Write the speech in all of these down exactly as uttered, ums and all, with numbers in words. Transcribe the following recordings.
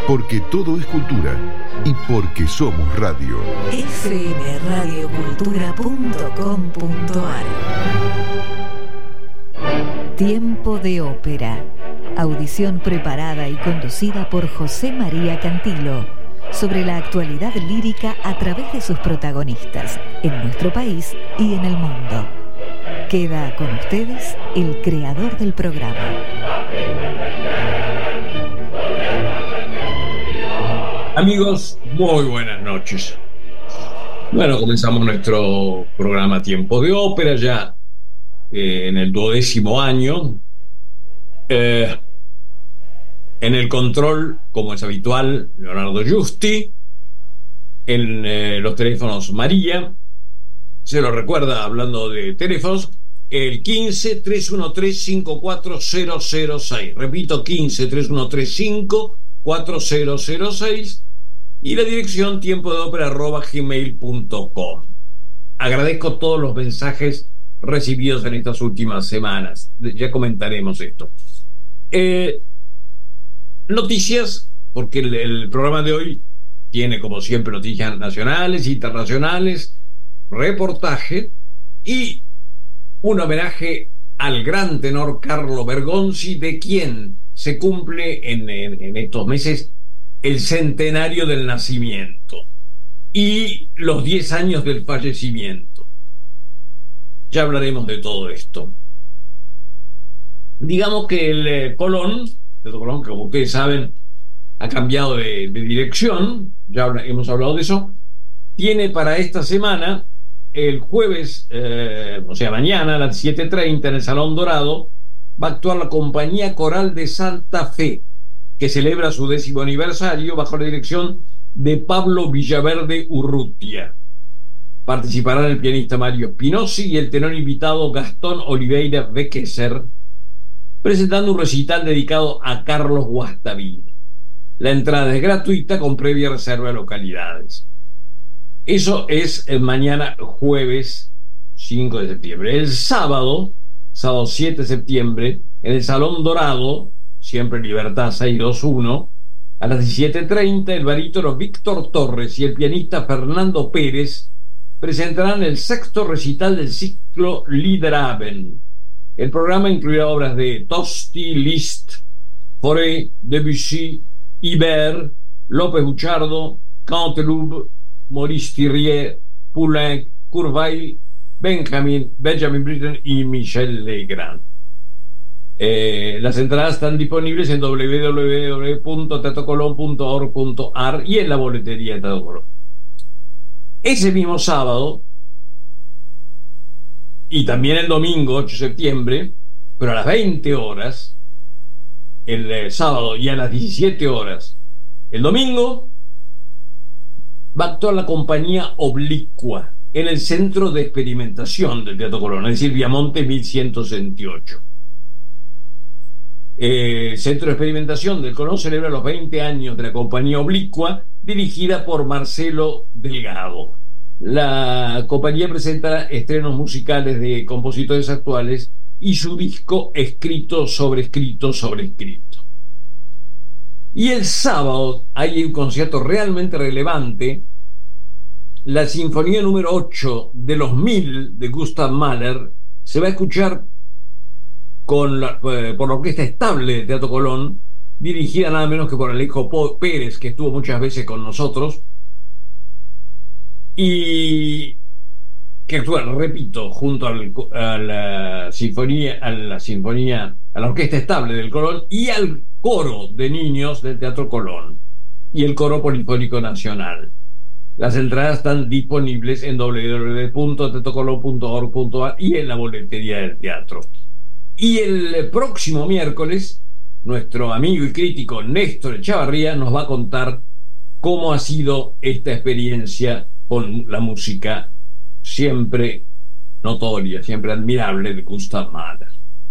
porque todo es cultura y porque somos radio. f m radio cultura punto com punto a r. Tiempo de ópera. Audición preparada y conducida por José María Cantilo sobre la actualidad lírica a través de sus protagonistas en nuestro país y en el mundo. Queda con ustedes el creador del programa. Amigos, muy buenas noches. Bueno, comenzamos nuestro programa Tiempo de Ópera ya eh, en el duodécimo año. Eh, en el control, como es habitual, Leonardo Giusti. En eh, los teléfonos María. Se lo recuerda, hablando de teléfonos, el quince, tres uno tres, cinco cuatro cero cero seis. Repito, quince, tres uno tres, cinco cuatro cero cero seis. Y la dirección tiempo de ópera arroba gmail punto com. Agradezco todos los mensajes recibidos en estas últimas semanas. Ya comentaremos esto. Eh, noticias, porque el, el programa de hoy tiene, como siempre, noticias nacionales, internacionales, reportaje y un homenaje al gran tenor Carlo Bergonzi, de quien se cumple en, en, en estos meses el centenario del nacimiento y los diez años del fallecimiento. Ya hablaremos de todo esto. Digamos que el eh, Colón, el Colón, que como ustedes saben, ha cambiado de, de dirección, ya habla, hemos hablado de eso, tiene para esta semana, el jueves, eh, o sea, mañana a las siete treinta en el Salón Dorado, va a actuar la Compañía Coral de Santa Fe, que celebra su décimo aniversario bajo la dirección de Pablo Villaverde Urrutia. Participarán el pianista Mario Spinozzi y el tenor invitado Gastón Oliveira Bequeser, presentando un recital dedicado a Carlos Guastavino. La entrada es gratuita con previa reserva de localidades. Eso es el mañana jueves cinco de septiembre. El sábado, sábado siete de septiembre, en el Salón Dorado, siempre Libertad seiscientos veintiuno, a las diecisiete treinta, el barítono Víctor Torres y el pianista Fernando Pérez presentarán el sexto recital del ciclo Liederabend. El programa incluirá obras de Tosti, Liszt, Fauré, Debussy, Ibert, López Buchardo, Canteloube, Maurice Thiriet, Poulenc, Kurzweil, Benjamin, Benjamin Britten y Michel Legrand. Eh, las entradas están disponibles en doble u doble u doble u punto teatro colón punto org punto a r y en la boletería de Teatro Colón. Ese mismo sábado y también el domingo ocho de septiembre, pero a las veinte horas el eh, sábado y a las diecisiete horas el domingo, va a actuar la Compañía Oblicua en el Centro de Experimentación del Teatro Colón, es decir, Viamonte mil ciento sesenta y ocho. El eh, Centro de Experimentación del Colón celebra los veinte años de la Compañía Oblicua, dirigida por Marcelo Delgado. La compañía presenta estrenos musicales de compositores actuales y su disco escrito sobre escrito sobre escrito. Y el sábado hay un concierto realmente relevante, la Sinfonía número ocho de los Mil de Gustav Mahler. Se va a escuchar con la, eh, por la Orquesta Estable de Teatro Colón, dirigida nada menos que por Alejo Pérez, que estuvo muchas veces con nosotros, y que actúa, repito, junto al, a la sinfonía, a la sinfonía, a la Orquesta Estable del Colón y al coro de niños del Teatro Colón y el Coro Polifónico Nacional. Las entradas están disponibles en doble u doble u doble u punto teatro colón punto org punto a r y en la boletería del teatro. Y el próximo miércoles, nuestro amigo y crítico Néstor Echavarría nos va a contar cómo ha sido esta experiencia con la música siempre notoria, siempre admirable de Gustav Mahler.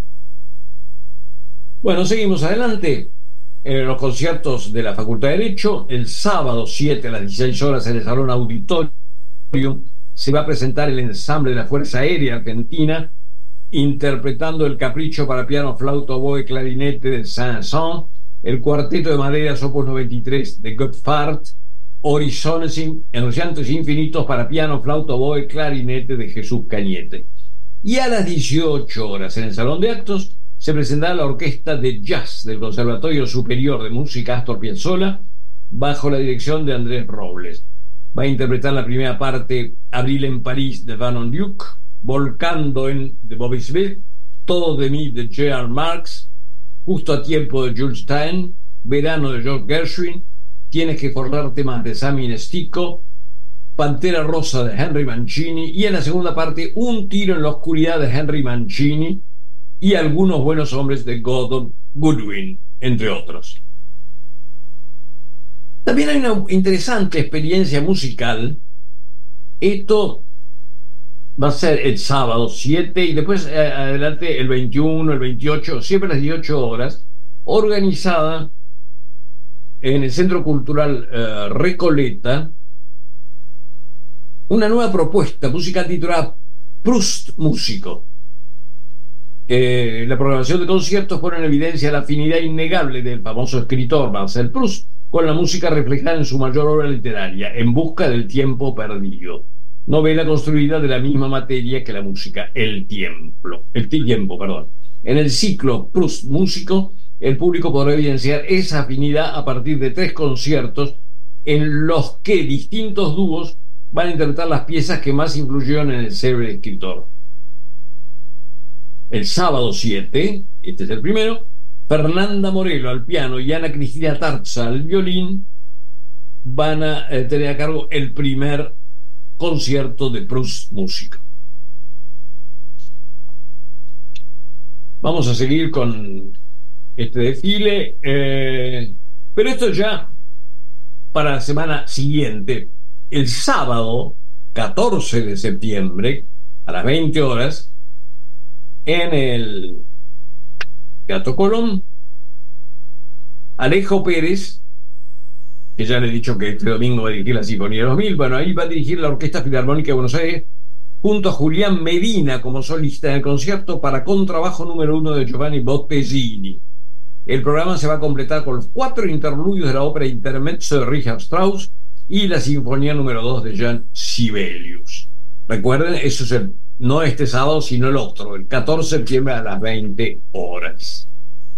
Bueno, seguimos adelante. En los conciertos de la Facultad de Derecho, el sábado siete a las dieciséis horas en el Salón Auditorio, se va a presentar el ensamble de la Fuerza Aérea Argentina, interpretando el Capricho para piano, flauta, oboe, clarinete de Saint-Saëns, el Cuarteto de Maderas opus noventa y tres de Gottfried, Horizontes, Horizontes Infinitos para piano, flauta, oboe, clarinete de Jesús Cañete. Y a las dieciocho horas en el Salón de Actos se presentará la Orquesta de Jazz del Conservatorio Superior de Música Astor Piazzolla bajo la dirección de Andrés Robles. Va a interpretar la primera parte Abril en París de Vernon Duke, Volcando en de Bobby Smith, Todo de mí de Gerald Marx, Justo a tiempo de Jules Stein, Verano de George Gershwin, Tienes que forrarte más de Sammy Nestico, Pantera Rosa de Henry Mancini y en la segunda parte Un tiro en la oscuridad de Henry Mancini y Algunos buenos hombres de Gordon Goodwin, entre otros. También hay una interesante experiencia musical. Esto va a ser el sábado siete y después eh, adelante el veintiuno, el veintiocho, siempre a las dieciocho horas, organizada en el Centro Cultural eh, Recoleta, una nueva propuesta musical titulada Proust Músico. Eh, la programación de conciertos pone en evidencia la afinidad innegable del famoso escritor Marcel Proust con la música reflejada en su mayor obra literaria, En busca del tiempo perdido, novela construida de la misma materia que la música, el tiempo, el tiempo, perdón. En el ciclo Proust Músico, el público podrá evidenciar esa afinidad a partir de tres conciertos en los que distintos dúos van a interpretar las piezas que más influyeron en el célebre escritor. El sábado siete, este es el primero, Fernanda Morelo al piano y Ana Cristina Tarza al violín van a eh, tener a cargo el primer concierto de Proust Músico. Vamos a seguir con este desfile, eh, pero esto ya para la semana siguiente. El sábado catorce de septiembre a las veinte horas en el Teatro Colón, Alejo Pérez, que ya le he dicho que este domingo va a dirigir la Sinfonía de dos mil, bueno, ahí va a dirigir la Orquesta Filarmónica de Buenos Aires junto a Julián Medina como solista en el concierto para contrabajo número uno de Giovanni Bottesini. El programa se va a completar con los cuatro interludios de la ópera Intermezzo de Richard Strauss y la Sinfonía número dos de Jean Sibelius. Recuerden, eso es el, no este sábado, sino el otro, el catorce de septiembre a las veinte horas.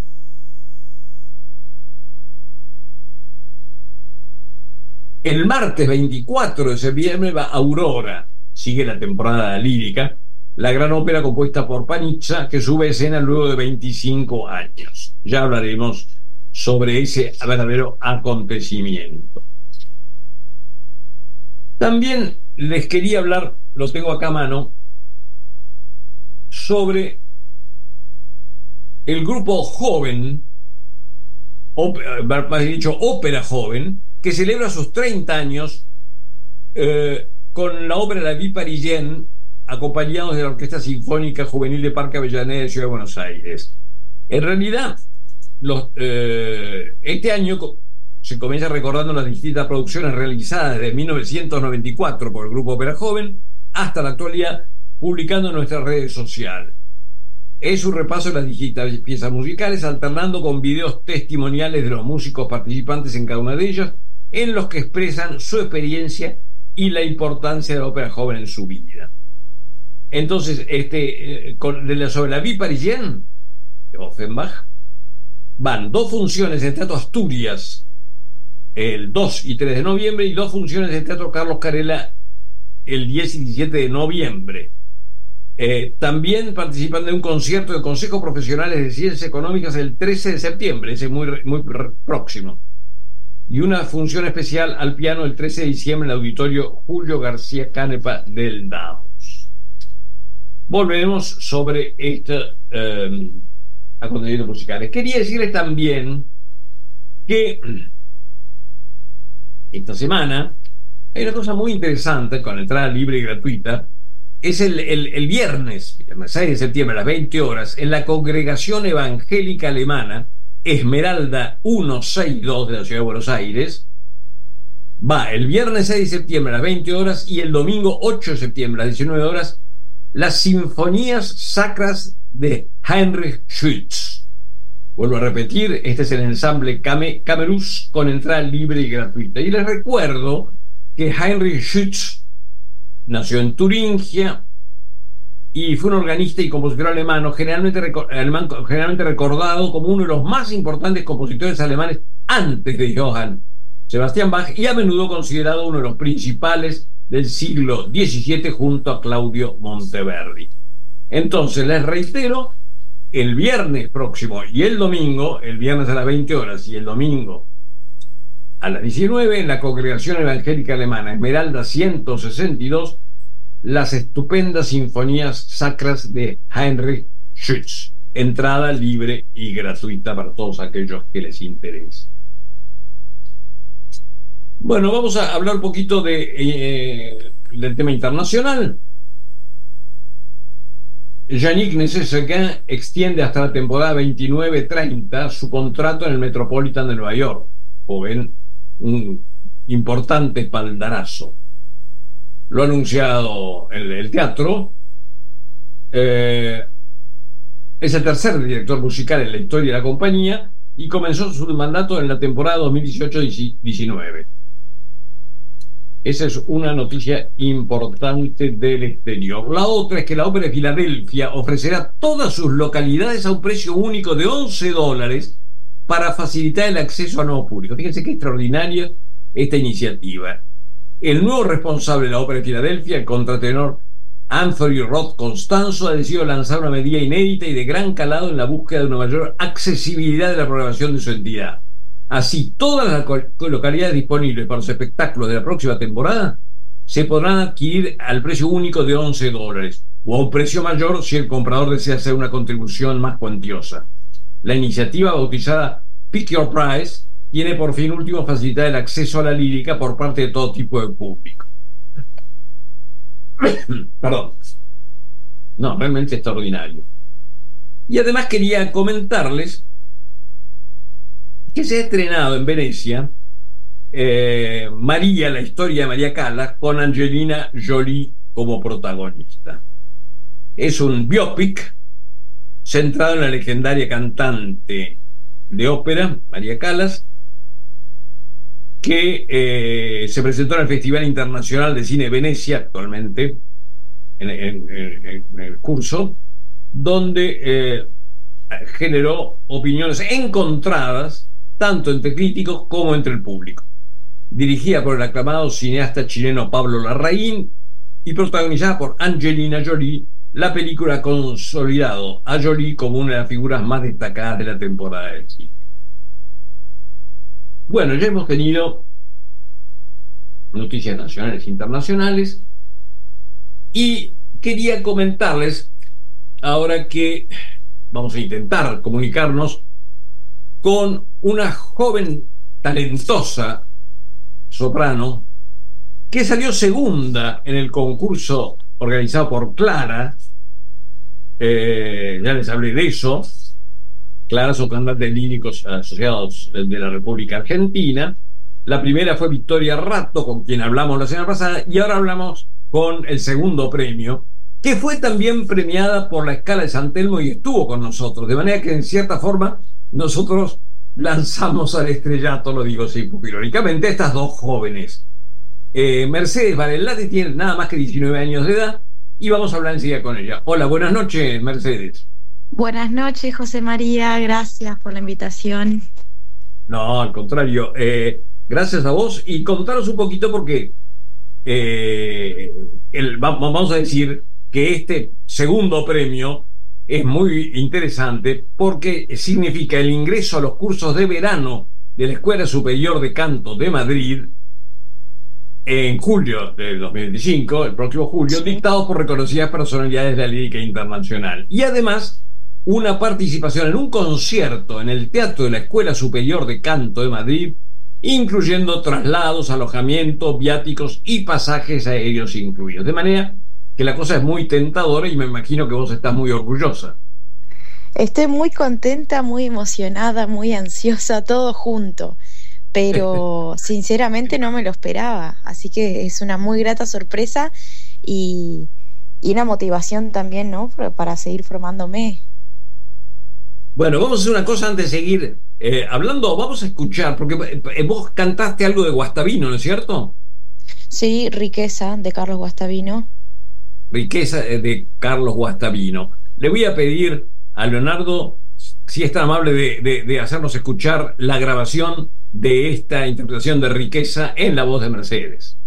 El martes veinticuatro de septiembre va Aurora, sigue la temporada lírica, la gran ópera compuesta por Panizza, que sube a escena luego de veinticinco años. Ya hablaremos sobre ese verdadero acontecimiento. También les quería hablar, lo tengo acá a mano, sobre el grupo joven, ópera, más dicho, Ópera Joven, que celebra sus treinta años eh, con la ópera La Vie Parisienne, acompañados de la Orquesta Sinfónica Juvenil de Parque Avellaneda de Ciudad de Buenos Aires. En realidad, los, eh, este año se comienza recordando las distintas producciones realizadas desde mil novecientos noventa y cuatro por el Grupo Ópera Joven hasta la actualidad, publicando en nuestras redes sociales. Es un repaso de las distintas piezas musicales, alternando con videos testimoniales de los músicos participantes en cada una de ellas, en los que expresan su experiencia y la importancia de la ópera joven en su vida. Entonces, este, eh, con, de la, sobre la Vie Parisienne de Offenbach, van dos funciones en Teatro Asturias el dos y tres de noviembre y dos funciones en Teatro Carlos Carella el diez y diecisiete de noviembre. Eh, también participan de un concierto de consejos profesionales de ciencias económicas el trece de septiembre, ese es muy, muy próximo, y una función especial al piano el trece de diciembre en el Auditorio Julio García Canepa del Davos. Volveremos sobre este eh, acontecimientos musicales. Quería decirles también que esta semana hay una cosa muy interesante con entrada libre y gratuita. Es el, el, el viernes, viernes seis de septiembre a las veinte horas, en la Congregación Evangélica Alemana Esmeralda ciento sesenta y dos de la Ciudad de Buenos Aires. Va el viernes seis de septiembre a las veinte horas y el domingo ocho de septiembre a las diecinueve horas las Sinfonías Sacras de Heinrich Schütz. Vuelvo a repetir, este es el ensamble Came, Camerus con entrada libre y gratuita. Y les recuerdo que Heinrich Schütz nació en Turingia y fue un organista y compositor alemán, generalmente, alemán, generalmente recordado como uno de los más importantes compositores alemanes antes de Johann Sebastian Bach, y a menudo considerado uno de los principales del siglo diecisiete junto a Claudio Monteverdi. Entonces, les reitero, el viernes próximo y el domingo, el viernes a las veinte horas y el domingo a las diecinueve, en la Congregación Evangélica Alemana Esmeralda ciento sesenta y dos, las estupendas sinfonías sacras de Heinrich Schütz. Entrada libre y gratuita para todos aquellos que les interese. Bueno, vamos a hablar un poquito de, eh, del tema internacional. Yannick Nézet-Séguin extiende hasta la temporada veintinueve treinta su contrato en el Metropolitan de Nueva York. O ven, un importante espaldarazo. Lo ha anunciado el, el teatro. Eh, es el tercer director musical en la historia de la compañía y comenzó su mandato en la temporada dos mil dieciocho diecinueve. Esa es una noticia importante del exterior. La otra es que la Ópera de Filadelfia ofrecerá todas sus localidades a un precio único de once dólares para facilitar el acceso a nuevos públicos. Fíjense qué extraordinaria esta iniciativa. El nuevo responsable de la Ópera de Filadelfia, el contratenor Anthony Roth Constanzo, ha decidido lanzar una medida inédita y de gran calado en la búsqueda de una mayor accesibilidad de la programación de su entidad. Así, todas las localidades disponibles para los espectáculos de la próxima temporada se podrán adquirir al precio único de once dólares, o a un precio mayor si el comprador desea hacer una contribución más cuantiosa. La iniciativa, bautizada Pick Your Price, tiene por fin último facilitar el acceso a la lírica por parte de todo tipo de público. Perdón. No, realmente extraordinario. Y además quería comentarles que se ha estrenado en Venecia eh, María, la historia de María Callas, con Angelina Jolie como protagonista. Es un biopic centrado en la legendaria cantante de ópera María Callas, que eh, se presentó en el Festival Internacional de Cine de Venecia, actualmente en, en, en, en el curso, donde eh, generó opiniones encontradas tanto entre críticos como entre el público. Dirigida por el aclamado cineasta chileno Pablo Larraín y protagonizada por Angelina Jolie, la película ha consolidado a Jolie como una de las figuras más destacadas de la temporada del cine. Bueno, ya hemos tenido noticias nacionales e internacionales y quería comentarles ahora que vamos a intentar comunicarnos con una joven talentosa soprano que salió segunda en el concurso organizado por Clara. Eh, ya les hablé de eso. Clara son cantantes líricos asociados de la República Argentina. La primera fue Victoria Ratto, con quien hablamos la semana pasada, y ahora hablamos con el segundo premio, que fue también premiada por la Scala de San Telmo y estuvo con nosotros, de manera que en cierta forma nosotros lanzamos al estrellato, lo digo así irónicamente, a estas dos jóvenes. Eh, Mercedes Varellati tiene nada más que diecinueve años de edad y vamos a hablar enseguida con ella. Hola, buenas noches, Mercedes. Buenas noches, José María, gracias por la invitación. No, al contrario, eh, gracias a vos, y contaros un poquito porque eh, el, vamos a decir que este segundo premio es muy interesante porque significa el ingreso a los cursos de verano de la Escuela Superior de Canto de Madrid en julio del dos mil veinticinco, el próximo julio, dictados por reconocidas personalidades de la lírica internacional. Y además, una participación en un concierto en el Teatro de la Escuela Superior de Canto de Madrid, incluyendo traslados, alojamiento, viáticos y pasajes aéreos incluidos. De manera que la cosa es muy tentadora y me imagino que vos estás muy orgullosa. Estoy muy contenta, muy emocionada, muy ansiosa, todo junto. Pero sinceramente no me lo esperaba. Así que es una muy grata sorpresa y, y una motivación también, ¿no? Para seguir formándome. Bueno, vamos a hacer una cosa antes de seguir eh, hablando. Vamos a escuchar, porque eh, vos cantaste algo de Guastavino, ¿no es cierto? Sí, Riqueza, de Carlos Guastavino. Riqueza eh, de Carlos Guastavino. Le voy a pedir a Leonardo si es tan amable de, de, de hacernos escuchar la grabación de esta interpretación de Riqueza en la voz de Mercedes.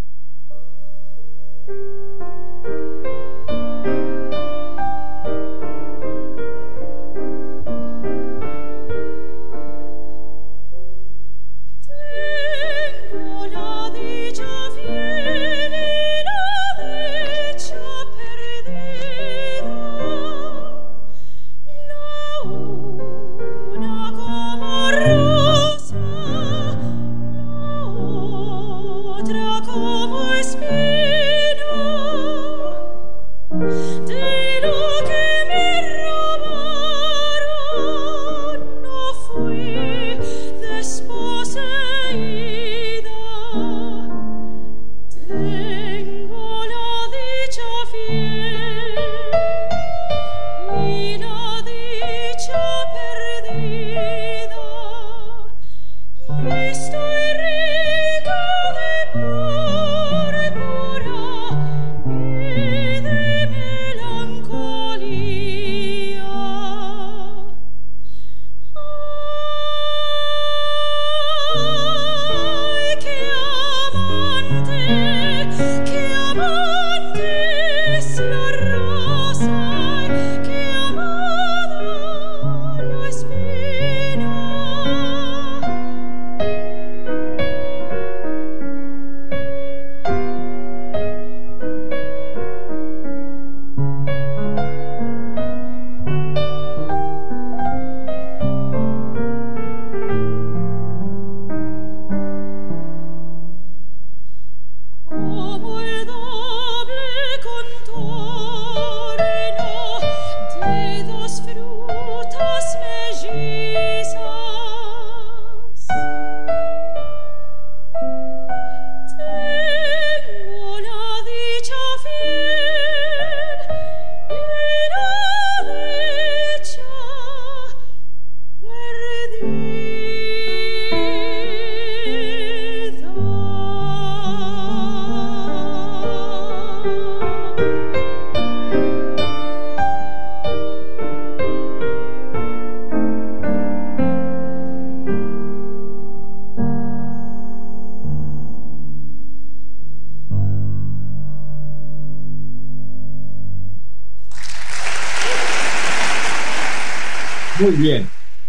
Muy bien.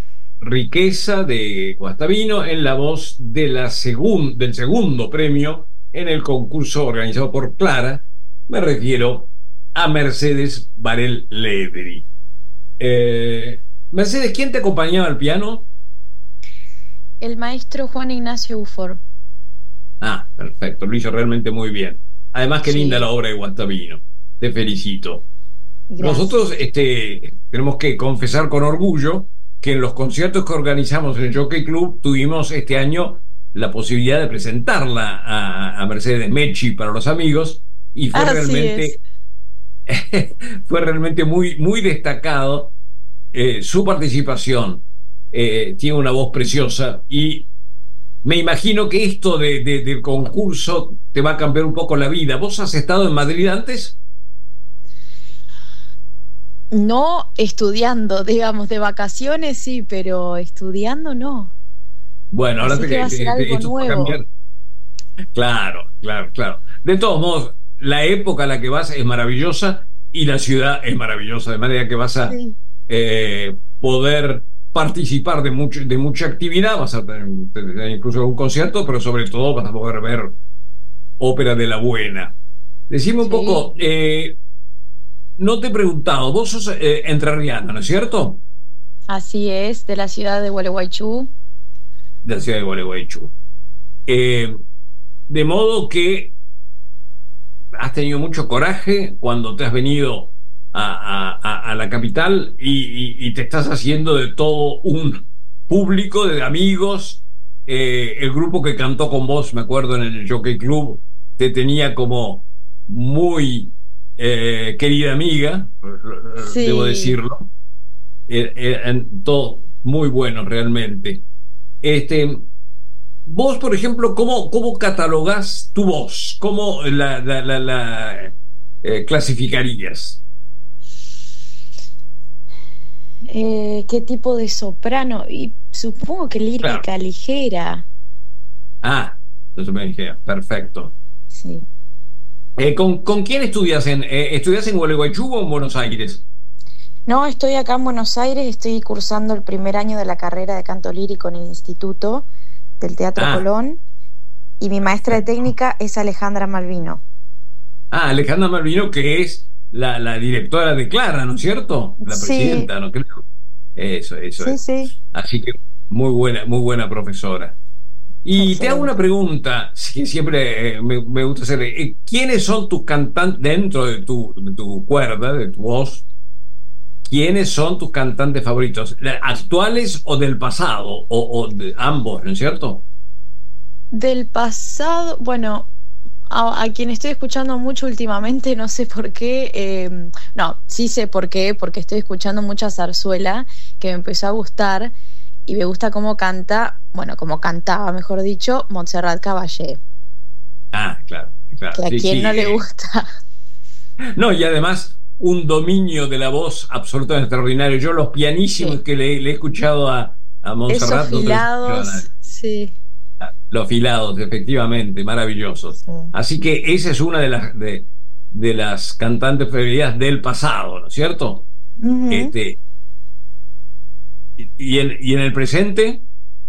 Riqueza de Guastavino en la voz de la segun, del segundo premio en el concurso organizado por Clara. Me refiero a Mercedes Varela Leveri. Eh, Mercedes, ¿quién te acompañaba al piano? El maestro Juan Ignacio Ufor. Ah, perfecto, lo hizo realmente muy bien. Además, qué linda sí. La obra de Guastavino. Te felicito. Gracias. Nosotros este, tenemos que confesar con orgullo que en los conciertos que organizamos en el Jockey Club tuvimos este año la posibilidad de presentarla a, a Mercedes Mechi para los amigos y fue Así realmente fue realmente muy, muy destacado eh, su participación. Eh, tiene una voz preciosa y me imagino que esto de, de, del concurso te va a cambiar un poco la vida. ¿Vos has estado en Madrid antes? No estudiando, digamos, de vacaciones sí, pero estudiando no. Bueno, ahora te, que va a ser algo nuevo. Claro, claro, claro. De todos modos, la época a la que vas es maravillosa y la ciudad es maravillosa, de manera que vas a sí. eh, poder participar de, mucho, de mucha actividad, vas a tener, tener incluso un concierto, pero sobre todo vas a poder ver ópera de la buena. Decime un sí. poco... Eh, No te he preguntado, vos sos eh, entrerriana, ¿no es cierto? Así es, de la ciudad de Gualeguaychú. De la ciudad de Gualeguaychú. Eh, de modo que has tenido mucho coraje cuando te has venido a, a, a la capital y, y, y te estás haciendo de todo un público de amigos. Eh, el grupo que cantó con vos, me acuerdo, en el Jockey Club, te tenía como muy... Eh, querida amiga, sí. debo decirlo. er, eran todos muy buenos realmente. Este, vos, por ejemplo, ¿cómo, cómo catalogás tu voz? ¿Cómo la, la, la, la eh, clasificarías? Eh, ¿qué tipo de soprano? Y supongo que lírica, claro, ligera. Ah, eso me dije, perfecto. Sí. Eh, ¿con, ¿Con quién estudias? En, eh, ¿Estudias en Gualeguaychú o en Buenos Aires? No, estoy acá en Buenos Aires, estoy cursando el primer año de la carrera de canto lírico en el Instituto del Teatro ah. Colón, y mi maestra de técnica es Alejandra Malvino. Ah, Alejandra Malvino, que es la, la directora de Clara, ¿no es cierto? La sí. presidenta, ¿no creo? Eso, eso sí, es. Sí. Así que muy buena, muy buena profesora. Y Excelente. Te hago una pregunta que siempre eh, me, me gusta hacer. Eh, ¿Quiénes son tus cantantes dentro de tu, de tu cuerda, de tu voz? ¿Quiénes son tus cantantes favoritos? ¿Actuales o del pasado? O, o de ambos, ¿no es cierto? Del pasado, bueno, a, a quien estoy escuchando mucho últimamente, no sé por qué, eh, no, sí sé por qué, porque estoy escuchando mucha zarzuela que me empezó a gustar, y me gusta cómo canta, bueno, cómo cantaba, mejor dicho, Montserrat Caballé. Ah, claro, claro. Que a sí, quien sí, no le eh. gusta. No, y además un dominio de la voz absolutamente extraordinario. Yo los pianísimos sí. que le, le he escuchado a, a Montserrat. Esos filados, sí. Los filados, efectivamente, maravillosos. Sí. Así que esa es una de las de, de las cantantes preferidas del pasado, ¿no es cierto? Uh-huh. Este, y, en, ¿Y en el presente?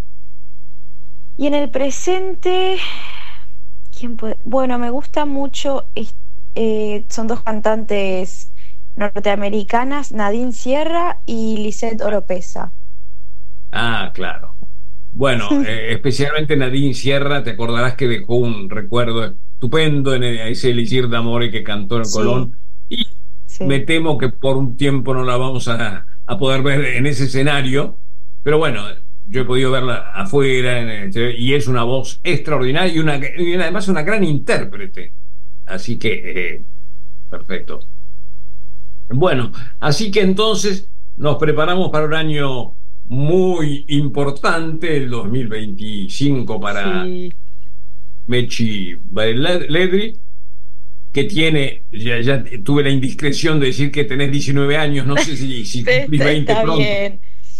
Y en el presente, ¿quién puede? Bueno, me gusta mucho, eh, son dos cantantes norteamericanas, Nadine Sierra y Lisette Oropesa. Ah, claro. Bueno, eh, especialmente Nadine Sierra, te acordarás que dejó un recuerdo estupendo en ese Elixir d'Amore que cantó en sí. Colón, y sí. me temo que por un tiempo no la vamos a, a poder ver en ese escenario, pero bueno, yo he podido verla afuera en el, y es una voz extraordinaria y, una, y además una gran intérprete, así que eh, perfecto. Bueno, así que entonces nos preparamos para un año muy importante, el dos mil veinticinco para sí. Mechi Bareledri, que tiene, ya, ya tuve la indiscreción de decir que tenés diecinueve años, no sé si, si cumplís veinte Está pronto. Bien.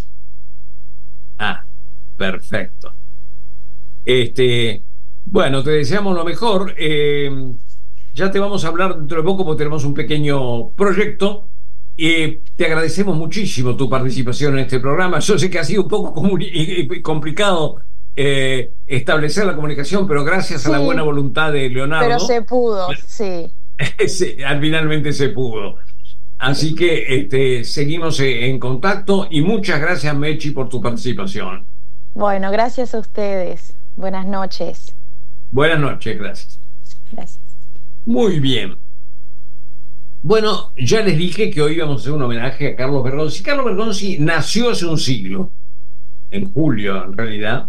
Ah, perfecto. Este, bueno, te deseamos lo mejor. Eh, ya te vamos a hablar dentro de poco porque tenemos un pequeño proyecto. Eh, te agradecemos muchísimo tu participación en este programa. Yo sé que ha sido un poco comuni- complicado eh, establecer la comunicación, pero gracias sí, a la buena voluntad de Leonardo. Pero se pudo, sí. sí finalmente se pudo. Así que este, seguimos en contacto y muchas gracias, Mechi, por tu participación. Bueno, gracias a ustedes. Buenas noches. Buenas noches, gracias. Gracias. Muy bien. Bueno, ya les dije que hoy vamos a hacer un homenaje a Carlos Bergonzi. Carlos Bergonzi nació hace un siglo, en julio en realidad,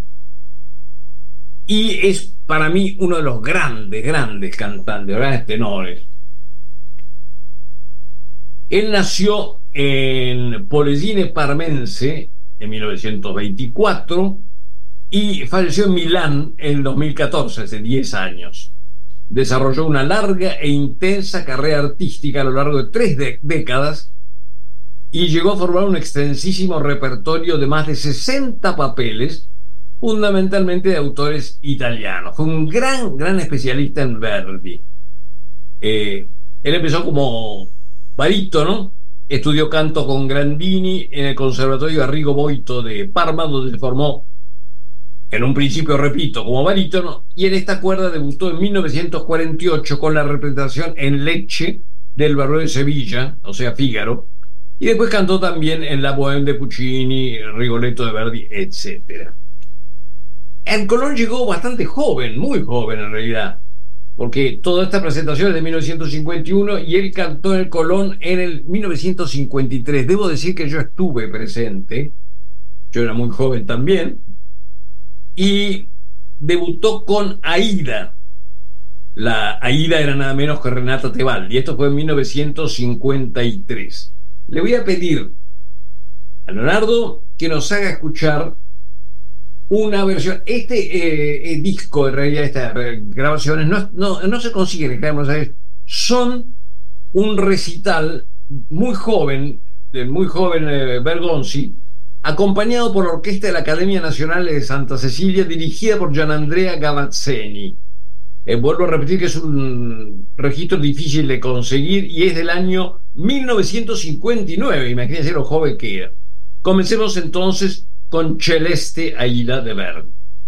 y es para mí uno de los grandes, grandes cantantes, grandes tenores. Él nació en Polesine Parmense en mil novecientos veinticuatro y falleció en Milán en dos mil catorce, hace diez años. Desarrolló una larga e intensa carrera artística a lo largo de tres de- décadas y llegó a formar un extensísimo repertorio de más de sesenta papeles, fundamentalmente de autores italianos. Fue un gran, gran especialista en Verdi. Eh, él empezó como barítono, estudió canto con Grandini en el Conservatorio Arrigo Boito de Parma, donde se formó en un principio, repito, como barítono, y en esta cuerda debutó en mil novecientos cuarenta y ocho con la representación en Lecce del Barrio de Sevilla, o sea, Fígaro, y después cantó también en La Bohème de Puccini, Rigoletto de Verdi, etcétera. En Colón llegó bastante joven, muy joven en realidad, porque toda esta presentación es de mil novecientos cincuenta y uno y él cantó en el Colón en el mil novecientos cincuenta y tres. Debo decir que yo estuve presente, yo era muy joven también, y debutó con Aida. La Aida era nada menos que Renata Tebaldi, y esto fue en mil novecientos cincuenta y tres. Le voy a pedir a Leonardo que nos haga escuchar una versión. Este eh, eh, disco, en realidad, estas grabaciones no, no, no se consiguen en Buenos Aires, son un recital muy joven, del muy joven eh, Bergonzi, acompañado por la Orquesta de la Academia Nacional de Santa Cecilia, dirigida por Gianandrea Gavazzeni. Eh, vuelvo a repetir que es un registro difícil de conseguir y es del año mil novecientos cincuenta y nueve, imagínense lo joven que era. Comencemos entonces con Celeste Aida de Verdi.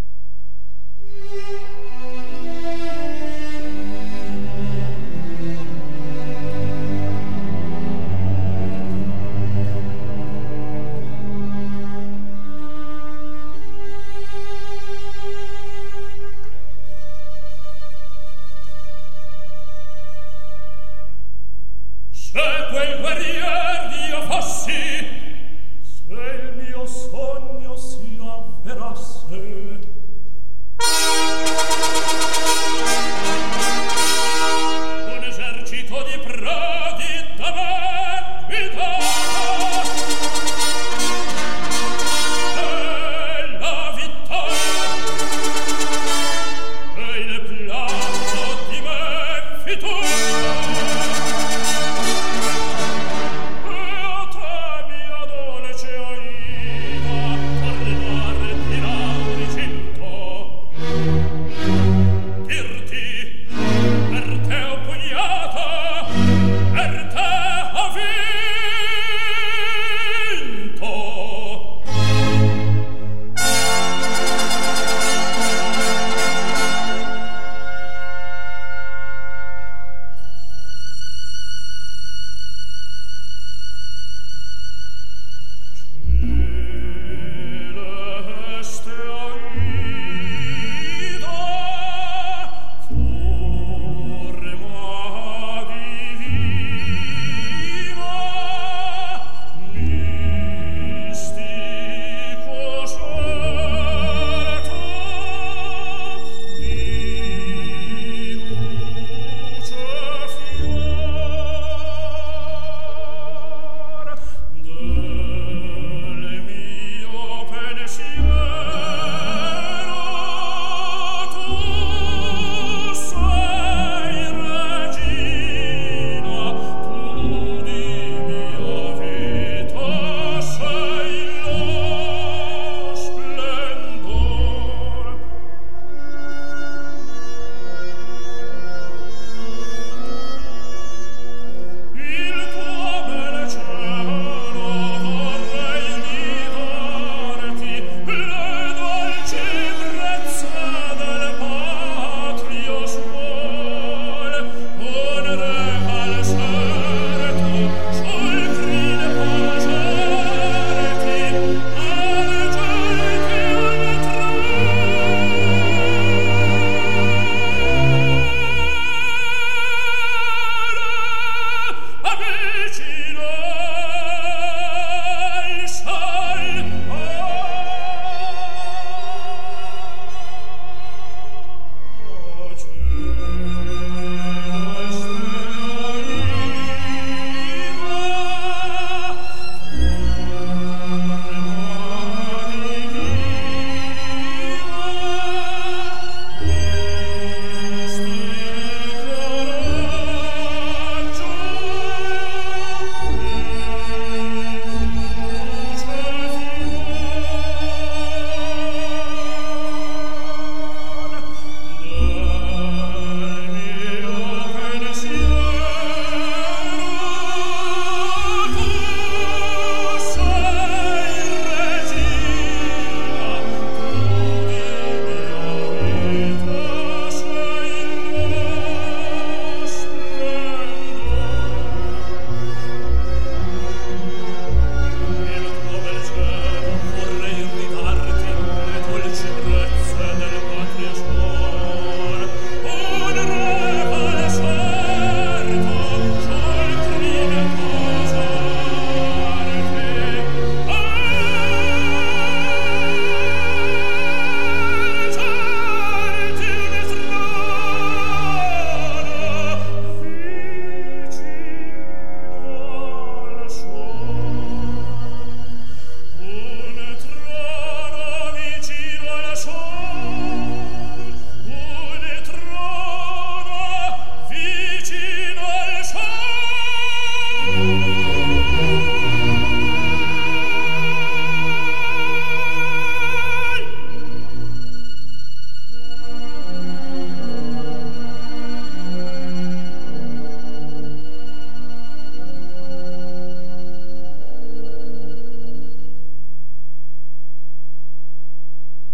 Se quel guerrier io fossi, se il mio sogno si avverasse,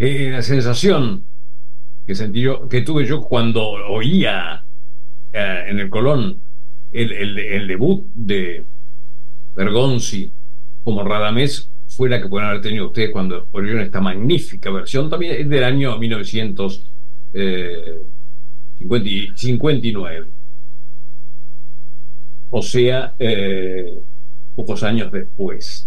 Eh, la sensación que sentí yo, que tuve yo cuando oía eh, en el Colón el, el, el debut de Bergonzi como Radamés, fue la que pueden haber tenido ustedes cuando oyeron esta magnífica versión. También es del año mil novecientos cincuenta y nueve, o sea, eh, pocos años después.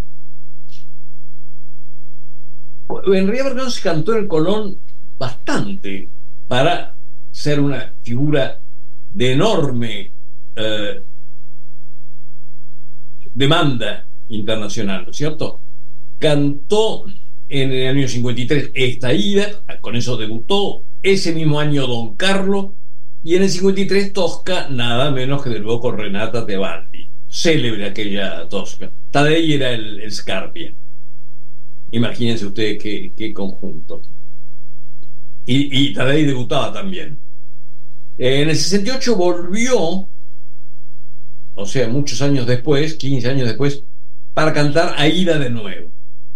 En realidad Bergonzi cantó en el Colón bastante para ser una figura de enorme eh, demanda internacional, ¿no es cierto? Cantó en el año cincuenta y tres esta ida, con eso debutó. Ese mismo año Don Carlo, y en el cincuenta y tres Tosca, nada menos que de nuevo con Renata Tebaldi, célebre aquella Tosca. Taddei era el, el Scarpia. Imagínense ustedes qué, qué conjunto. Y, y Taddei debutaba también. En el sesenta y ocho volvió, o sea, muchos años después, quince años después, para cantar Aida de nuevo.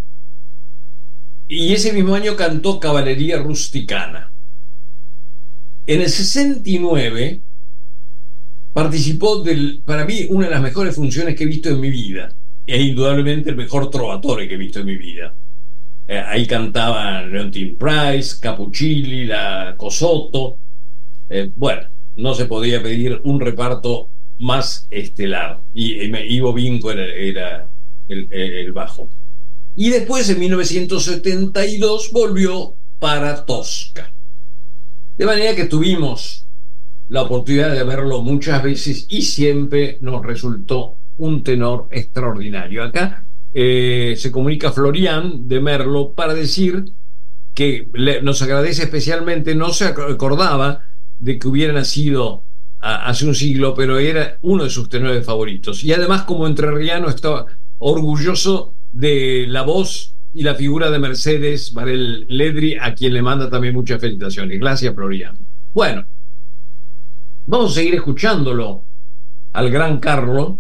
Y ese mismo año cantó Caballería Rusticana. En el sesenta y nueve participó del, para mí, una de las mejores funciones que he visto en mi vida, e indudablemente el mejor trovatore que he visto en mi vida. Eh, ahí cantaban Leontyne Price, Capuccilli, la Cosotto. Eh, bueno, no se podía pedir un reparto más estelar. Y, y Ivo Vinco era, era el, el bajo. Y después, en mil novecientos setenta y dos, volvió para Tosca. De manera que tuvimos la oportunidad de verlo muchas veces y siempre nos resultó un tenor extraordinario. Acá eh, se comunica Florian de Merlo para decir que le, nos agradece especialmente, no se acordaba de que hubiera nacido a, hace un siglo, pero era uno de sus tenores favoritos. Y además, como entrerriano, estaba orgulloso de la voz y la figura de Mercedes Varel Ledri, a quien le manda también muchas felicitaciones. Gracias, Florian. Bueno, vamos a seguir escuchándolo al gran Carlo.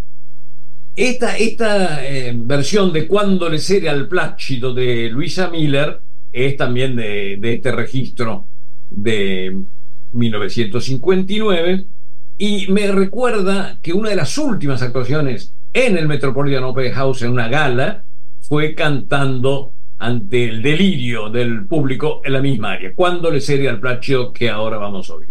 Esta, esta eh, versión de Quando le sere al Plácido de Luisa Miller es también de, de este registro de mil novecientos cincuenta y nueve, y me recuerda que una de las últimas actuaciones en el Metropolitan Opera House, en una gala, fue cantando ante el delirio del público en la misma área, Quando le sere al Plácido, que ahora vamos a oír.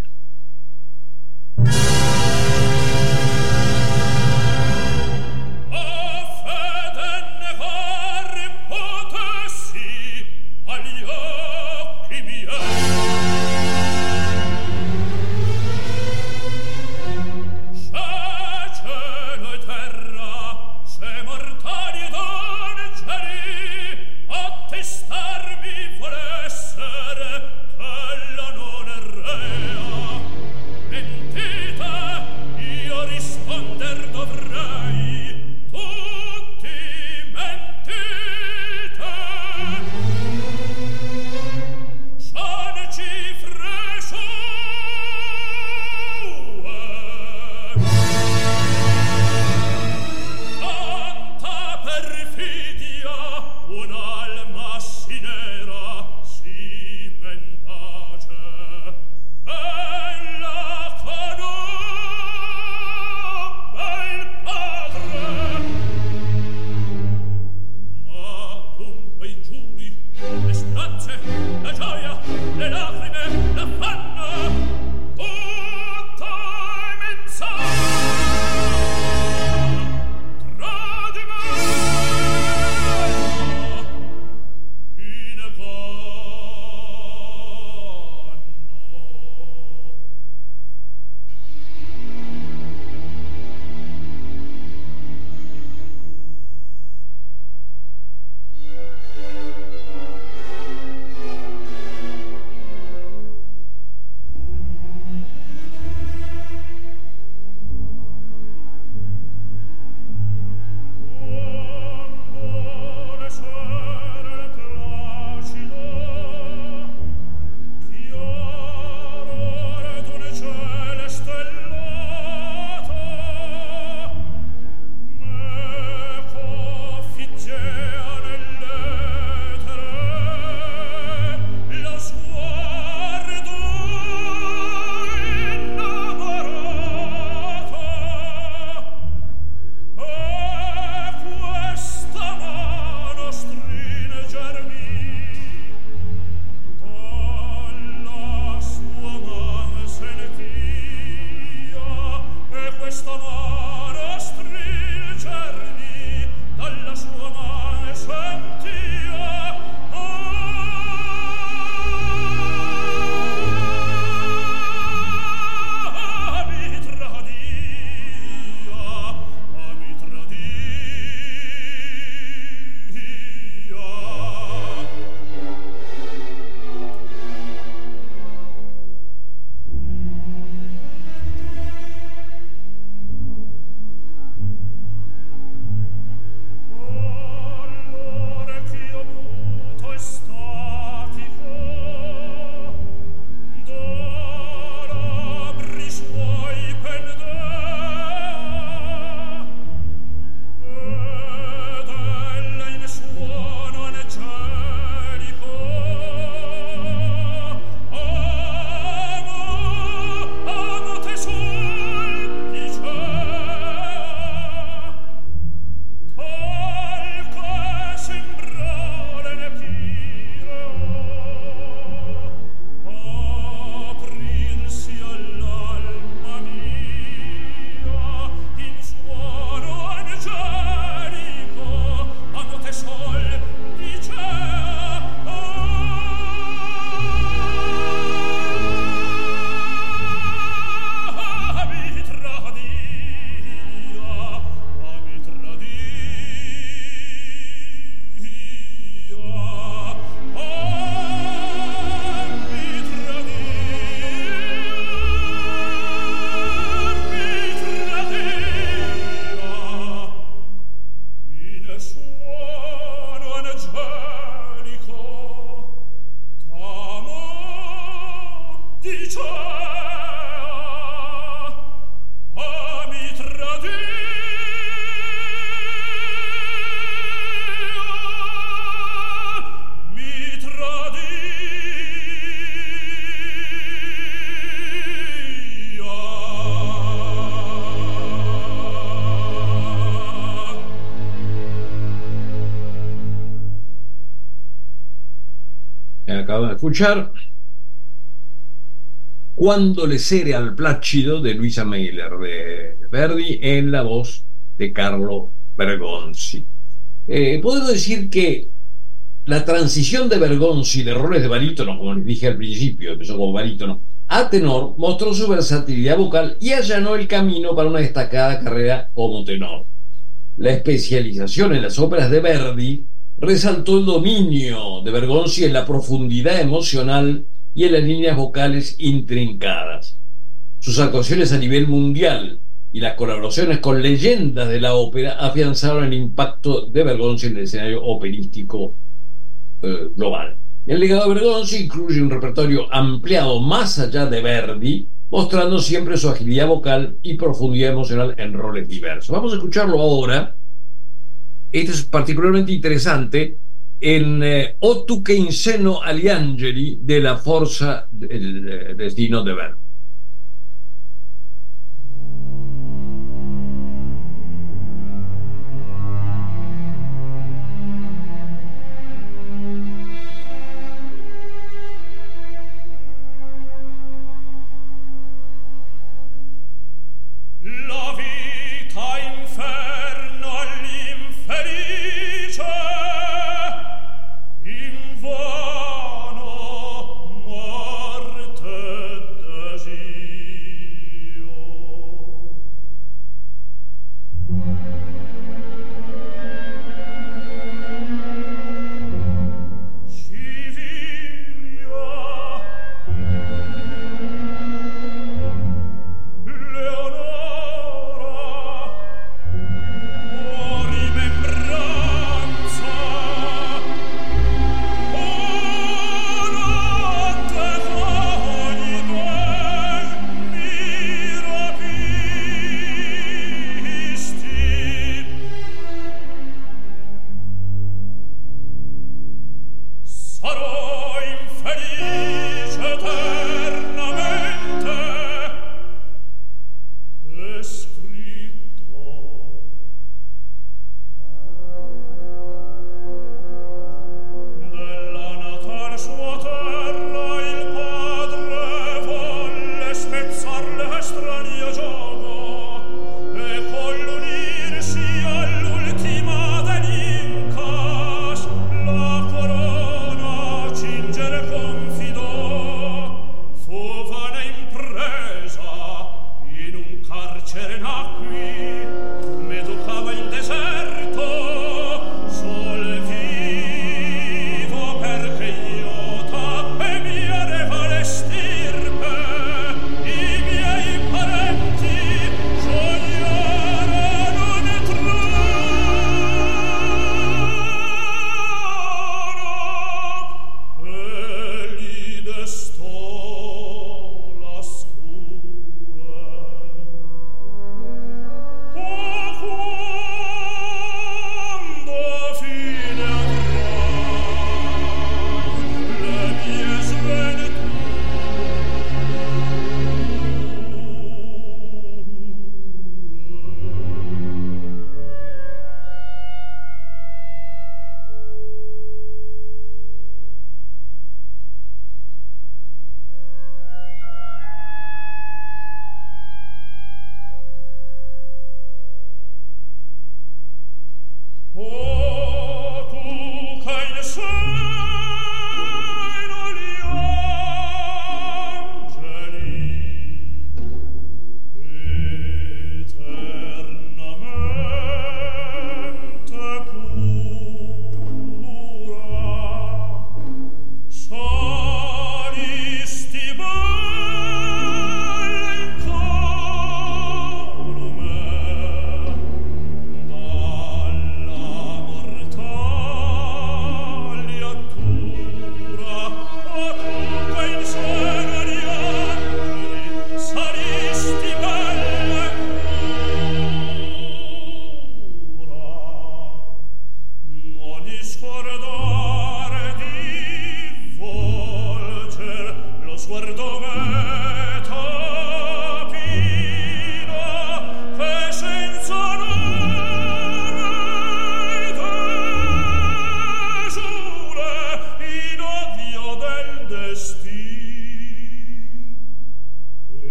Mentita Acabamos de escuchar Quando le sere al Plácido de Luisa Meyler de Verdi en la voz de Carlo Bergonzi. Eh, Puedo decir que la transición de Bergonzi de roles de barítono, como les dije al principio, empezó como barítono, a tenor, mostró su versatilidad vocal y allanó el camino para una destacada carrera como tenor. La especialización en las óperas de Verdi resaltó el dominio de Bergonzi en la profundidad emocional y en las líneas vocales intrincadas. Sus actuaciones a nivel mundial y las colaboraciones con leyendas de la ópera afianzaron el impacto de Bergonzi en el escenario operístico eh, global. El legado de Bergonzi incluye un repertorio ampliado más allá de Verdi, mostrando siempre su agilidad vocal y profundidad emocional en roles diversos. Vamos a escucharlo ahora. Este es particularmente interesante en eh, O tu che in seno agli angeli de la Forza del Destino de Verdi. La vita inferno all'infelice, invano morte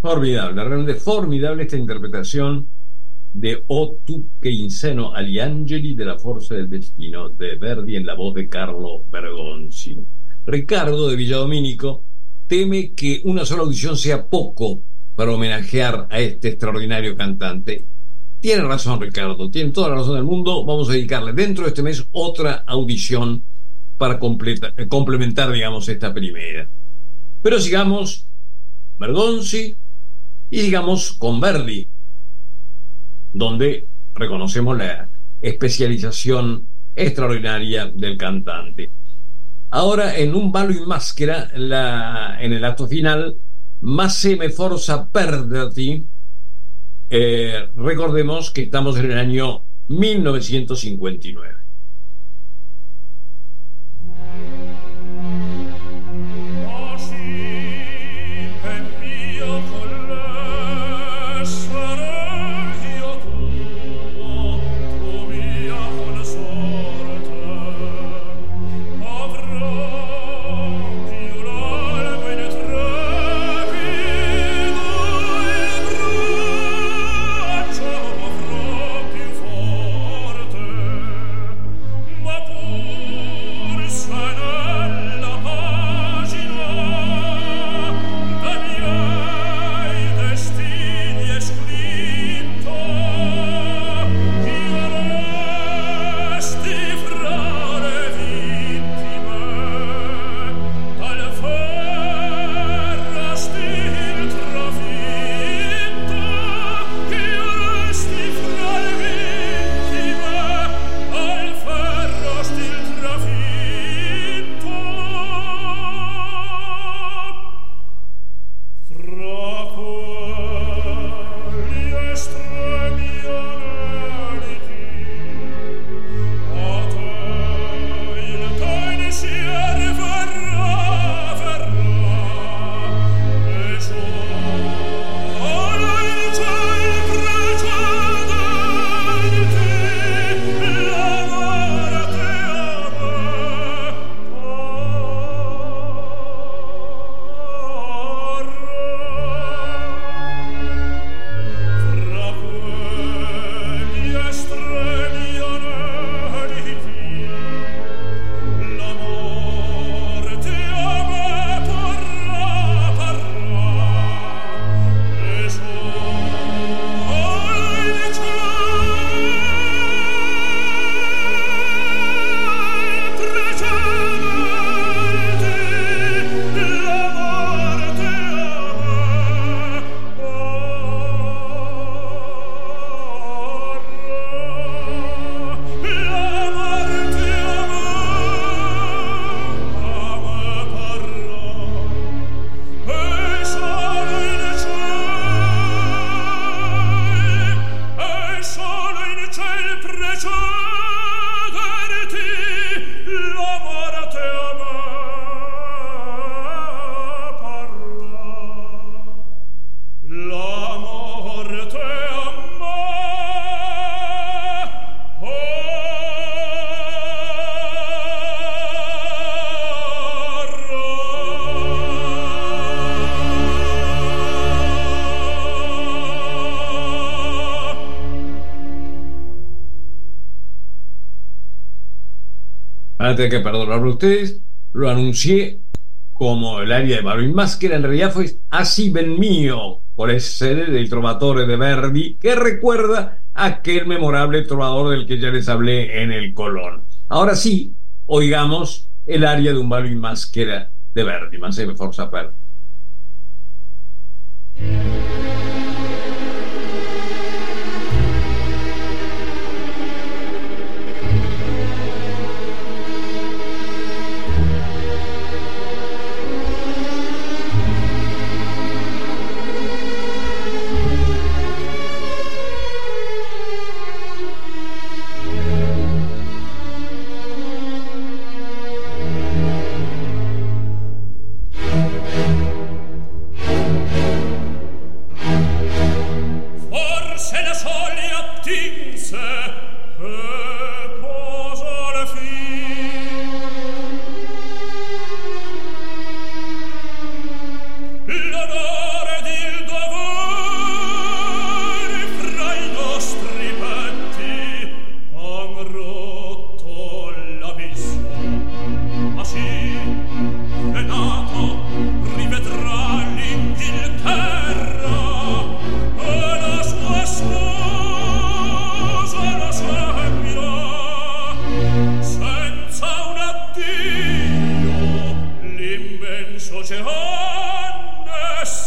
Formidable, realmente formidable esta interpretación de O tu che in seno agli angeli de la forza del destino de Verdi en la voz de Carlo Bergonzi. Ricardo de Villadomínico teme que una sola audición sea poco para homenajear a este extraordinario cantante. Tiene razón Ricardo, tiene toda la razón del mundo. Vamos a dedicarle dentro de este mes otra audición para completa, complementar, digamos, esta primera. Pero sigamos Bergonzi y digamos con Verdi, donde reconocemos la especialización extraordinaria del cantante. Ahora, en Un ballo in maschera, la, en el acto final, Ma se me forza perderti, eh, recordemos que estamos en el año mil novecientos cincuenta y nueve. Van a tener que perdonarme ustedes, lo anuncié como el aria de ballo in maschera, en realidad fue Así ben mio, por ese del Trovatore de Verdi, que recuerda aquel memorable trovador del que ya les hablé en el Colón. Ahora sí, oigamos el aria de Un ballo in maschera de Verdi, Ma se me forza perderti.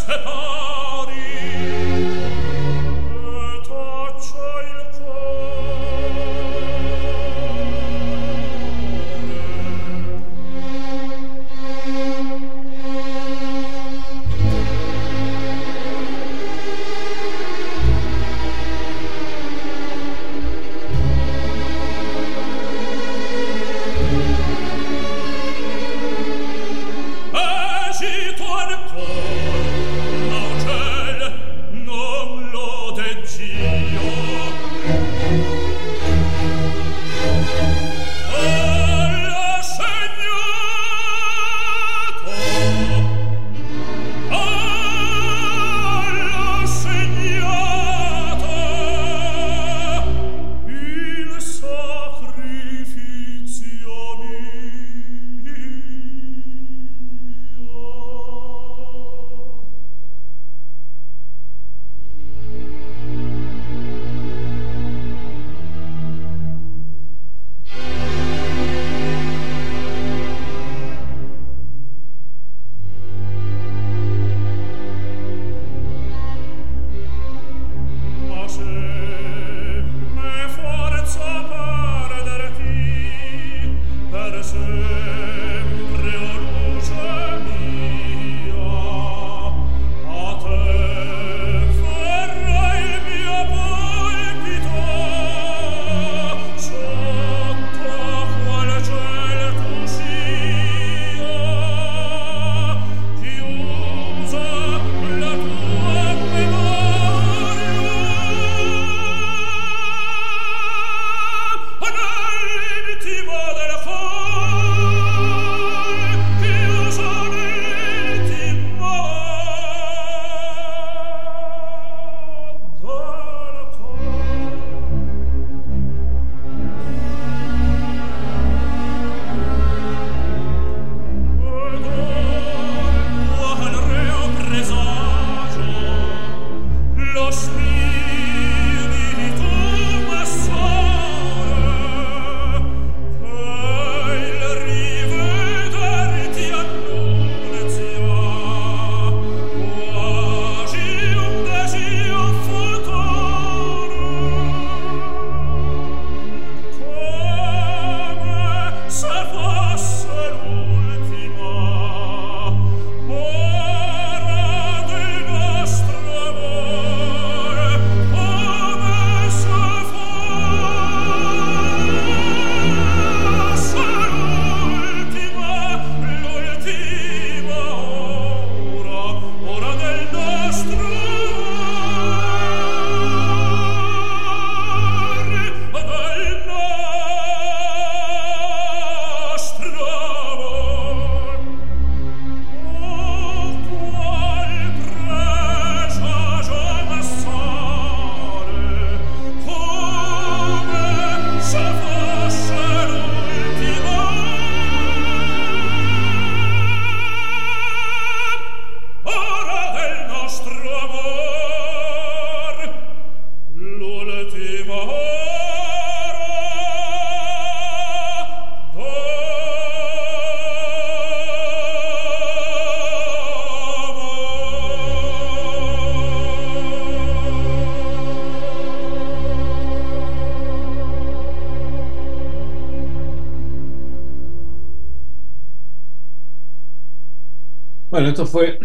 Bueno, esto fue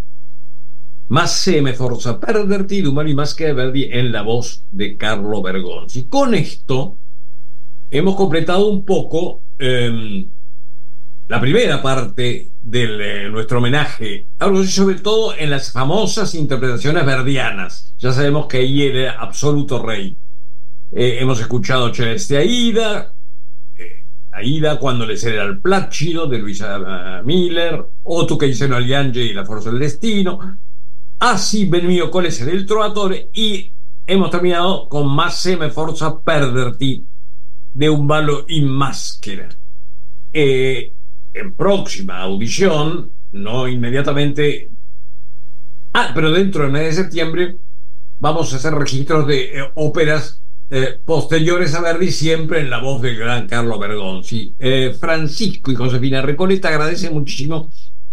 Ma se me forza perderti, Dumani más que Verdi en la voz de Carlo Bergonzi. Con esto hemos completado un poco eh, la primera parte de eh, nuestro homenaje a Bergonzi, sobre todo en las famosas interpretaciones verdianas. Ya sabemos que ahí era absoluto rey. Eh, hemos escuchado Celeste Aida, eh, Aida quando le sere al Placido de Luisa Miller, O tu che sono agli angeli y la forza del destino, Así ben mio cole ser el trovatore, y hemos terminado con Ma se me forza perderti de Un ballo in maschera. Eh, en próxima audición, no inmediatamente, ah, pero dentro del mes de septiembre vamos a hacer registros de eh, óperas eh, posteriores a Verdi, siempre en la voz del gran Carlo Bergonzi. Eh, Francisco y Josefina Recoleta agradecen muchísimo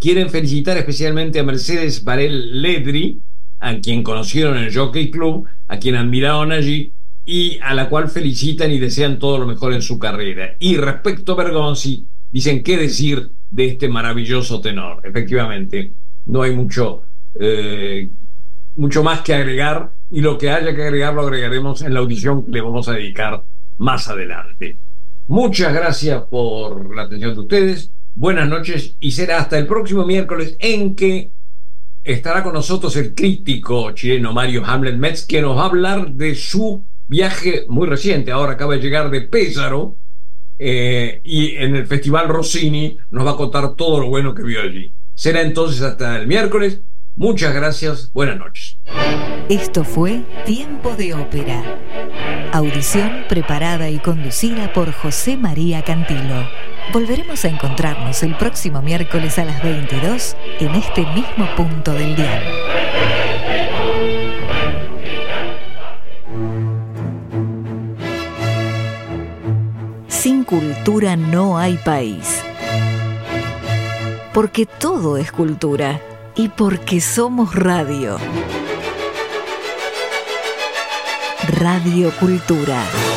quieren felicitar especialmente a Mercedes Varel Ledri, a quien conocieron en el Jockey Club, a quien admiraron allí y a la cual felicitan y desean todo lo mejor en su carrera. Y respecto a Bergonzi, dicen qué decir de este maravilloso tenor. Efectivamente, no hay mucho, eh, mucho más que agregar, y lo que haya que agregar lo agregaremos en la audición que le vamos a dedicar más adelante. Muchas gracias por la atención de ustedes, buenas noches, y será hasta el próximo miércoles, en que estará con nosotros el crítico chileno Mario Hamlet Metz, que nos va a hablar de su viaje muy reciente. Ahora acaba de llegar de Pesaro, eh, y en el Festival Rossini nos va a contar todo lo bueno que vio allí. Será entonces hasta el miércoles. Muchas gracias, buenas noches. Esto fue Tiempo de Ópera. Audición preparada y conducida por José María Cantilo. Volveremos a encontrarnos el próximo miércoles a las veintidós en este mismo punto del dial. Sin cultura no hay país. Porque todo es cultura. Y porque somos radio. Radio Cultura.